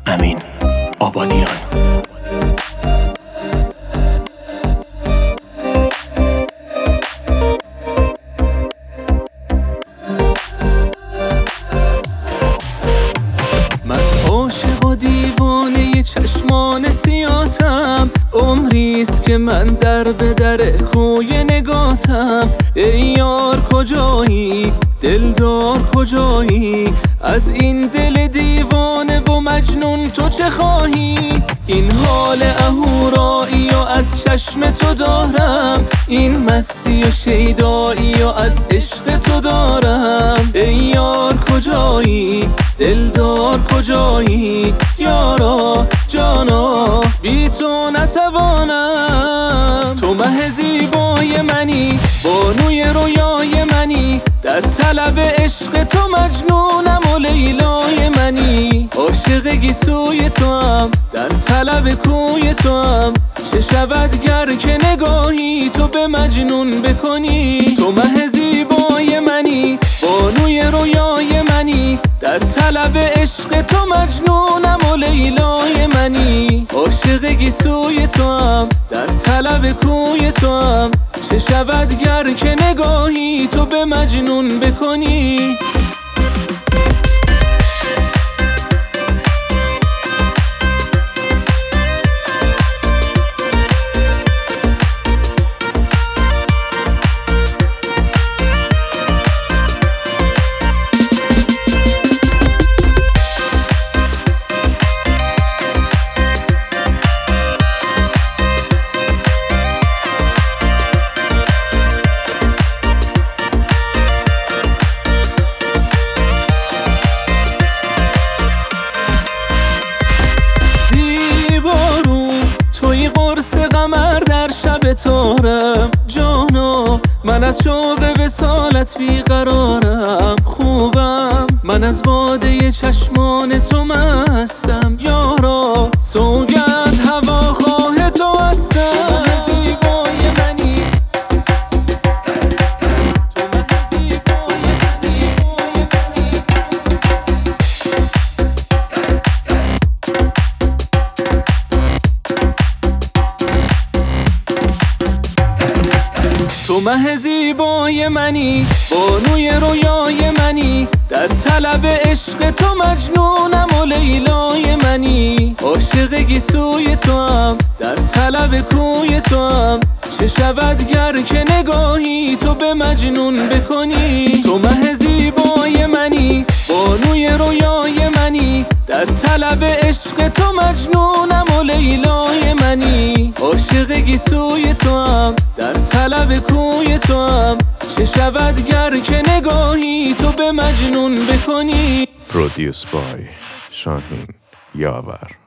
امین آبادیان. من عاشق و دیوانه چشمان سیاتم، عمریست که من در به در کوی نگاتم. ای یار کجایی، دلدار کجایی، از این دل دیوانه و مجنون تو چه خواهی؟ این حال اهورایی و از چشم تو دارم، این مستی و شیدایی و از عشق تو دارم. ای یار کجایی، دلدار کجایی، یارا جانا بی تو نتوانم. تو مه زیبای منی، بانوی رویای منی، در طلب عشق تو مجنونم و لیلای منی. عاشق گیسوی تو هم، در طلب کوی تو هم، چه شود گر که نگاهی تو به مجنون بکنی. تو مه زیبای منی، بانوی رویای منی، در طلب عشق تو مجنونم و لیلای منی. عاشق گیسوی تو هم، در طلب کوی تو هم، چه شود گر که نگاهی تو به مجنون بکنی. قرص قمر در شب تارم، جانا من از شوق وصالت بیقرارم. خوبم من از باده چشمان تو مستم، یارا سوگند هواخواه تو هستم. زیبای منی، تو مه زیبای منی، بانوی رویای منی، در طلب عشق تو مجنونم و لیلای منی. عاشق گیسوی تو هم، در طلب کوی تو هم، چه شود گر که نگاهی تو به مجنون بکنی. تو مه زیبای منی، بانوی رویای منی، در طلب عشق تو مجنونم و لیلای منی. عاشق گیسوی تو هم، در طلب کوی تو هم، چه شود گر که نگاهی تو به مجنون بکنی. Produced by شاهین یاور.